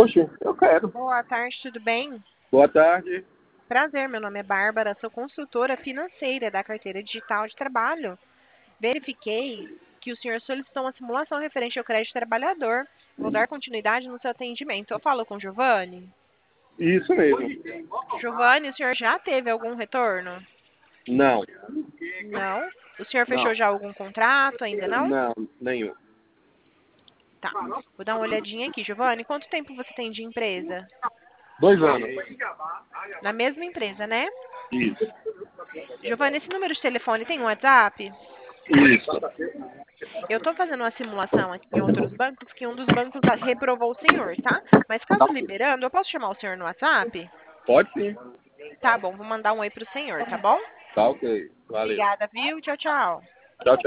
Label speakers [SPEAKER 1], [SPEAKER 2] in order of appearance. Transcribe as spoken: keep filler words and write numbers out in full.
[SPEAKER 1] Oxe, eu quero.
[SPEAKER 2] Boa tarde, tudo bem?
[SPEAKER 1] Boa tarde.
[SPEAKER 2] Prazer, meu nome é Bárbara, sou consultora financeira da carteira digital de trabalho. Verifiquei que o senhor solicitou uma simulação referente ao crédito trabalhador. Vou dar continuidade no seu atendimento. Eu falo com o Giovanni.
[SPEAKER 1] Isso mesmo.
[SPEAKER 2] Giovanni, o senhor já teve algum retorno?
[SPEAKER 1] Não.
[SPEAKER 2] Não. O senhor
[SPEAKER 1] Não.
[SPEAKER 2] fechou já algum contrato? Ainda não?
[SPEAKER 1] Não, nenhum.
[SPEAKER 2] Tá. Vou dar uma olhadinha aqui. Giovanni, quanto tempo você tem de empresa?
[SPEAKER 1] Dois anos.
[SPEAKER 2] Na mesma empresa, né?
[SPEAKER 1] Isso.
[SPEAKER 2] Giovanni, esse número de telefone tem um WhatsApp?
[SPEAKER 1] Isso.
[SPEAKER 2] Eu estou fazendo uma simulação aqui em outros bancos que um dos bancos reprovou o senhor, tá? Mas
[SPEAKER 1] Tá.
[SPEAKER 2] caso liberando, eu posso chamar o senhor no WhatsApp?
[SPEAKER 1] Pode sim.
[SPEAKER 2] Tá bom, vou mandar um oi pro senhor, tá bom?
[SPEAKER 1] Tá ok. Valeu.
[SPEAKER 2] Obrigada, viu? Tchau, tchau.
[SPEAKER 1] Tchau, tchau.